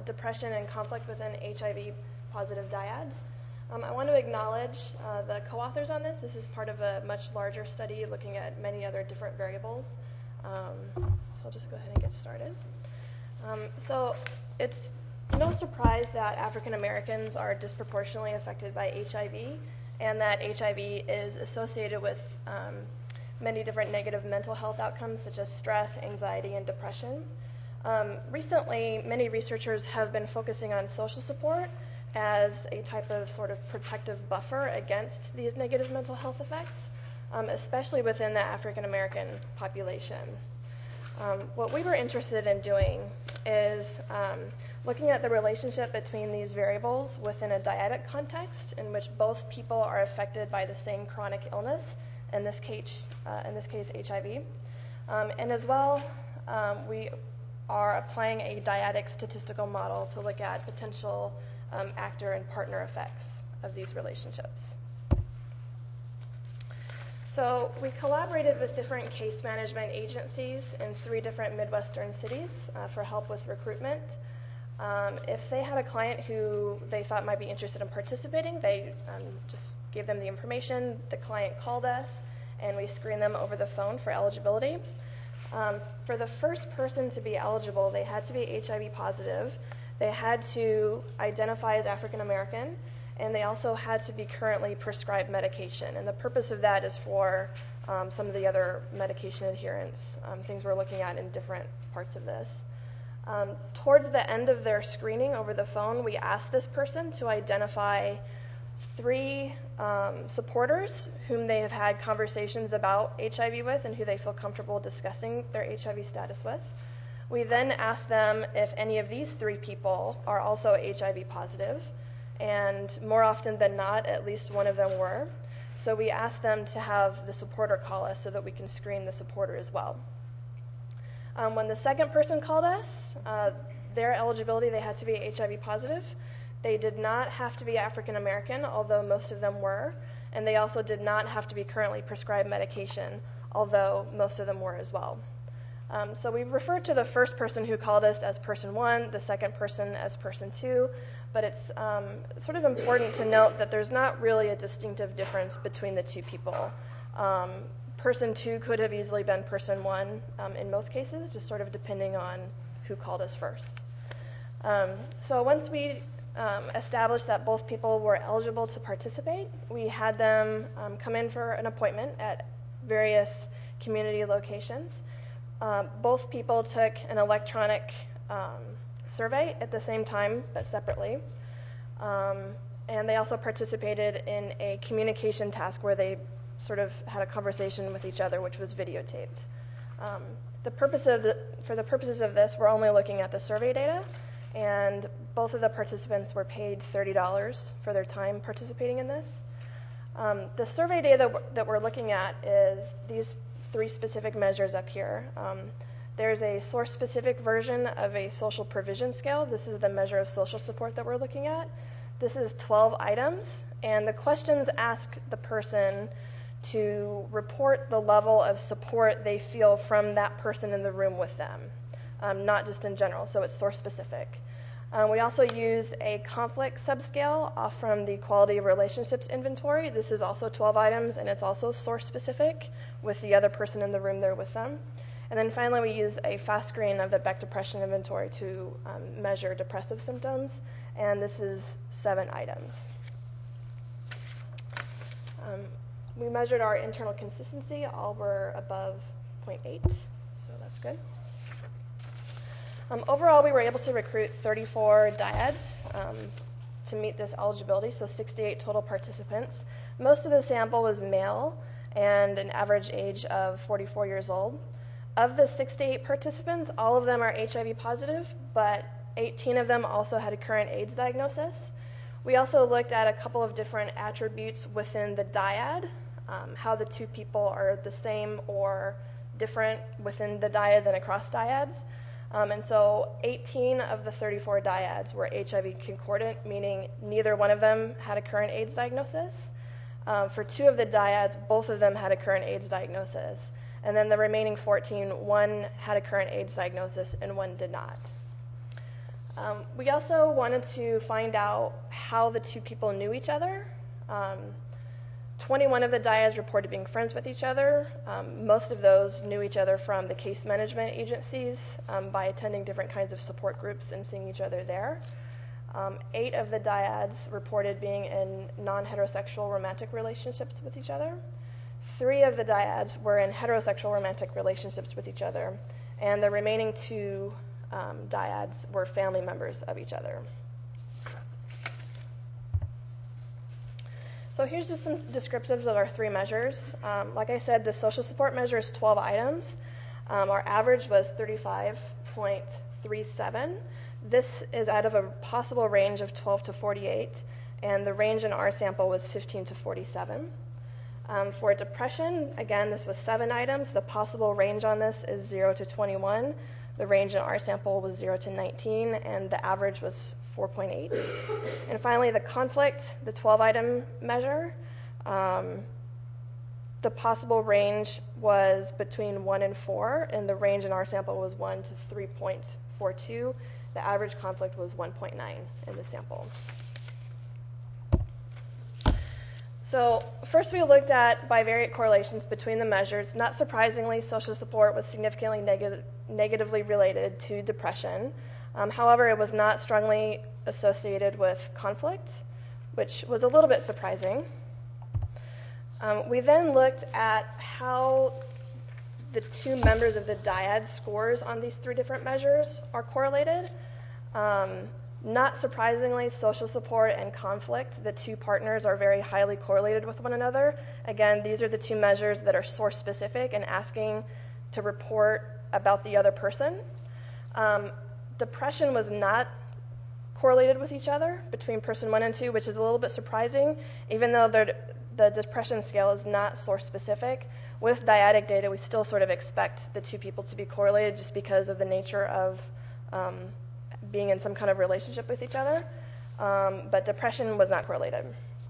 depression and conflict within HIV-positive dyads. I want to acknowledge the co-authors on this. This is part of a much larger study looking at many other different variables. So I'll just go ahead and get started. So it's no surprise that African Americans are disproportionately affected by HIV, and that HIV is associated with many different negative mental health outcomes such as stress, anxiety, and depression. Recently, many researchers have been focusing on social support as a type of sort of protective buffer against these negative mental health effects, especially within the African American population. What we were interested in doing is looking at the relationship between these variables within a dyadic context in which both people are affected by the same chronic illness, in this case HIV. And as well, we are applying a dyadic statistical model to look at potential actor and partner effects of these relationships. So we collaborated with different case management agencies in 3 different Midwestern cities for help with recruitment. If they had a client who they thought might be interested in participating, they just gave them the information. The client called us, and we screened them over the phone for eligibility. For the first person to be eligible, they had to be HIV positive. They had to identify as African American, and they also had to be currently prescribed medication. And the purpose of that is for some of the other medication adherence, things we're looking at in different parts of this. Towards the end of their screening over the phone, we asked this person to identify 3 supporters whom they have had conversations about HIV with and who they feel comfortable discussing their HIV status with. We then asked them if any of these 3 people are also HIV positive, and more often than not, at least one of them were. So we asked them to have the supporter call us so that we can screen the supporter as well. When the second person called us, their eligibility, they had to be HIV positive. They did not have to be African American, although most of them were, and they also did not have to be currently prescribed medication, although most of them were as well. So we referred to the first person who called us as person 1, the second person as person 2, but it's sort of important to note that there's not really a distinctive difference between the 2 people. Person 2 could have easily been person 1 in most cases, just sort of depending on who called us first. So once we established that both people were eligible to participate, we had them come in for an appointment at various community locations. Both people took an electronic survey at the same time, but separately. And they also participated in a communication task where they sort of had a conversation with each other, which was videotaped. For the purposes of this, we're only looking at the survey data, and both of the participants were paid $30 for their time participating in this. The survey data that we're looking at is these 3 specific measures up here. There's a source-specific version of a social provision scale. This is the measure of social support that we're looking at. This is 12 items, and the questions ask the person to report the level of support they feel from that person in the room with them, not just in general, so it's source-specific. We also used a conflict subscale off from the Quality of Relationships Inventory. This is also 12 items, and it's also source-specific with the other person in the room there with them. And then finally, we used a fast screen of the Beck Depression Inventory to measure depressive symptoms, and this is 7 items. We measured our internal consistency. All were above 0.8, so that's good. Overall, we were able to recruit 34 dyads to meet this eligibility, so 68 total participants. Most of the sample was male and an average age of 44 years old. Of the 68 participants, all of them are HIV positive, but 18 of them also had a current AIDS diagnosis. We also looked at a couple of different attributes within the dyad, how the 2 people are the same or different within the dyad and across dyads. And so 18 of the 34 dyads were HIV concordant, meaning neither one of them had a current AIDS diagnosis. For 2 of the dyads, both of them had a current AIDS diagnosis. And then the remaining 14, one had a current AIDS diagnosis and one did not. We also wanted to find out how the two people knew each other. 21 of the dyads reported being friends with each other. Most of those knew each other from the case management agencies by attending different kinds of support groups and seeing each other there. 8 of the dyads reported being in non-heterosexual romantic relationships with each other. 3 of the dyads were in heterosexual romantic relationships with each other, and the remaining 2 dyads were family members of each other. So here's just some descriptives of our 3 measures. Like I said, the social support measure is 12 items. Our average was 35.37. This is out of a possible range of 12 to 48, and the range in our sample was 15 to 47. For depression, again, this was 7 items. The possible range on this is 0 to 21. The range in our sample was 0 to 19, and the average was 4.8. And finally, the conflict, the 12-item measure, the possible range was between 1 and 4, and the range in our sample was 1 to 3.42. The average conflict was 1.9 in the sample. So first we looked at bivariate correlations between the measures. Not surprisingly, social support was significantly negatively related to depression. However, it was not strongly associated with conflict, which was a little bit surprising. We then looked at how the 2 members of the dyad scores on these 3 different measures are correlated. Not surprisingly, social support and conflict, the 2 partners are very highly correlated with one another. Again, these are the 2 measures that are source-specific and asking to report about the other person. Depression was not correlated with each other between person 1 and 2, which is a little bit surprising, even though the depression scale is not source-specific. With dyadic data, we still sort of expect the 2 people to be correlated just because of the nature of being in some kind of relationship with each other, but depression was not correlated.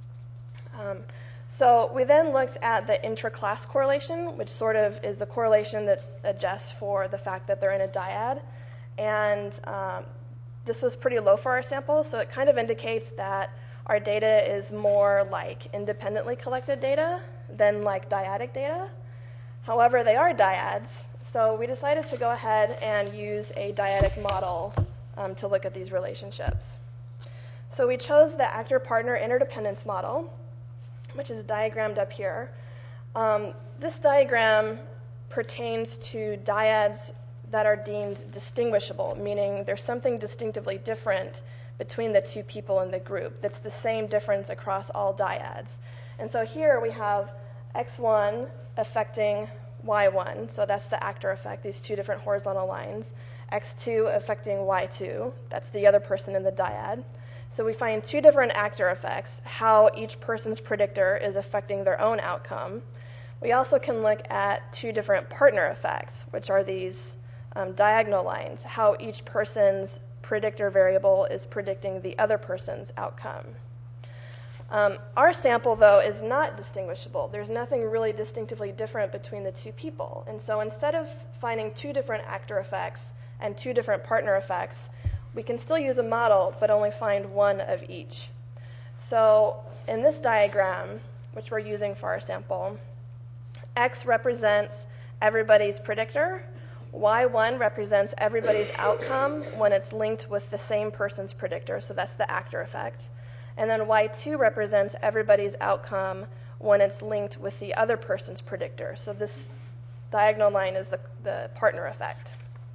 So we then looked at the intra-class correlation, which sort of is the correlation that adjusts for the fact that they're in a dyad, and this was pretty low for our sample, so it kind of indicates that our data is more like independently collected data than like dyadic data. However, they are dyads, so we decided to go ahead and use a dyadic model to look at these relationships. So we chose the actor-partner interdependence model, which is diagrammed up here. This diagram pertains to dyads that are deemed distinguishable, meaning there's something distinctively different between the 2 people in the group that's the same difference across all dyads. And so here we have X1 affecting Y1, so that's the actor effect, these 2 different horizontal lines. X2 affecting Y2, that's the other person in the dyad. So we find 2 different actor effects, how each person's predictor is affecting their own outcome. We also can look at 2 different partner effects, which are these diagonal lines, how each person's predictor variable is predicting the other person's outcome. Our sample, though, is not distinguishable. There's nothing really distinctively different between the 2 people. And so instead of finding 2 different actor effects and 2 different partner effects, we can still use a model, but only find 1 of each. So in this diagram, which we're using for our sample, X represents everybody's predictor, Y1 represents everybody's outcome when it's linked with the same person's predictor, so that's the actor effect. And then Y2 represents everybody's outcome when it's linked with the other person's predictor. So this diagonal line is the partner effect.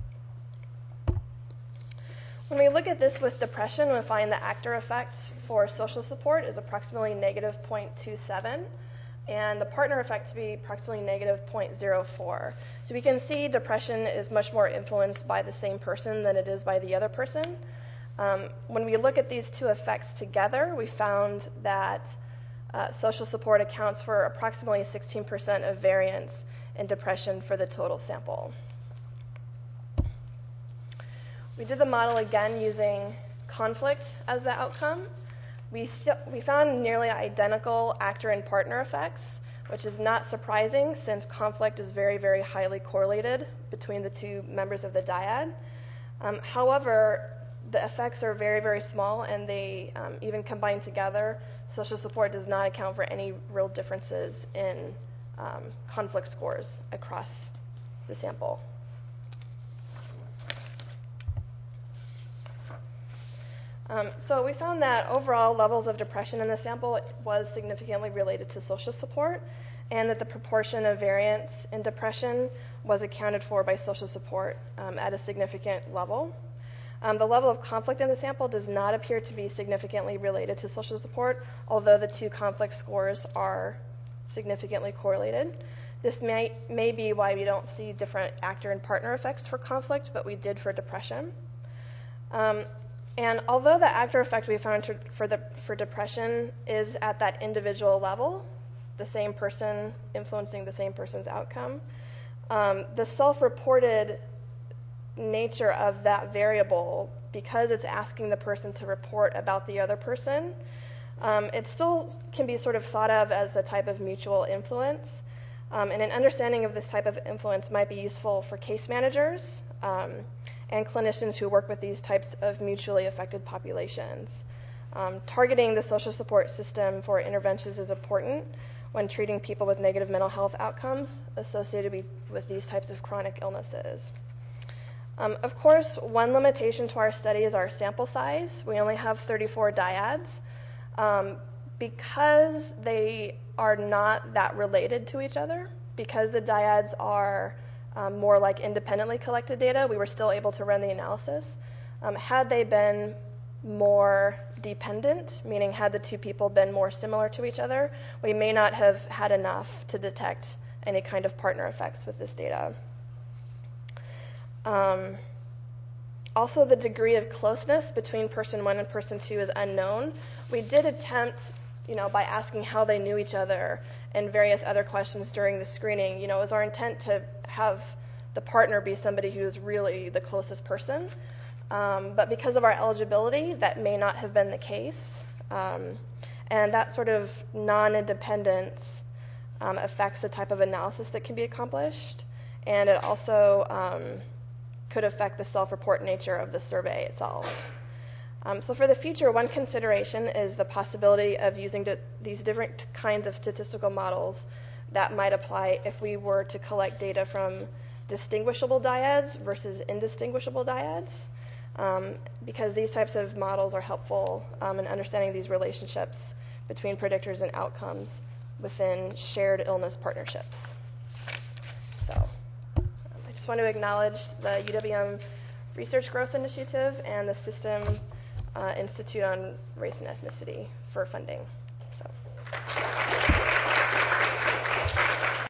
When we look at this with depression, we find the actor effect for social support is approximately negative 0.27, and the partner effect to be approximately negative 0.04. So we can see depression is much more influenced by the same person than it is by the other person. When we look at these 2 effects together, we found that social support accounts for approximately 16% of variance in depression for the total sample. We did the model again using conflict as the outcome. We found nearly identical actor and partner effects, which is not surprising since conflict is very, very highly correlated between the 2 members of the dyad. However, the effects are very, very small, and they even combined together, social support does not account for any real differences in conflict scores across the sample. So we found that overall levels of depression in the sample was significantly related to social support, and that the proportion of variance in depression was accounted for by social support at a significant level. The level of conflict in the sample does not appear to be significantly related to social support, although the two conflict scores are significantly correlated. This may be why we don't see different actor and partner effects for conflict, but we did for depression. And although the actor effect we found for depression is at that individual level, the same person influencing the same person's outcome, the self-reported nature of that variable, because it's asking the person to report about the other person, it still can be sort of thought of as a type of mutual influence. And an understanding of this type of influence might be useful for case managers and clinicians who work with these types of mutually affected populations. Targeting the social support system for interventions is important when treating people with negative mental health outcomes associated with these types of chronic illnesses. Of course, one limitation to our study is our sample size. We only have 34 dyads. Because they are not that related to each other, because the dyads are more like independently collected data, we were still able to run the analysis. Had they been more dependent, meaning had the two people been more similar to each other, we may not have had enough to detect any kind of partner effects with this data. Also, the degree of closeness between person 1 and person 2 is unknown. We did attempt, by asking how they knew each other and various other questions during the screening, it was our intent to have the partner be somebody who is really the closest person. But because of our eligibility, that may not have been the case. And that sort of non-independence affects the type of analysis that can be accomplished. And it also could affect the self-report nature of the survey itself. So for the future, one consideration is the possibility of using these different kinds of statistical models that might apply if we were to collect data from distinguishable dyads versus indistinguishable dyads, because these types of models are helpful in understanding these relationships between predictors and outcomes within shared illness partnerships. So I just want to acknowledge the UWM Research Growth Initiative and the System Institute on Race and Ethnicity for funding.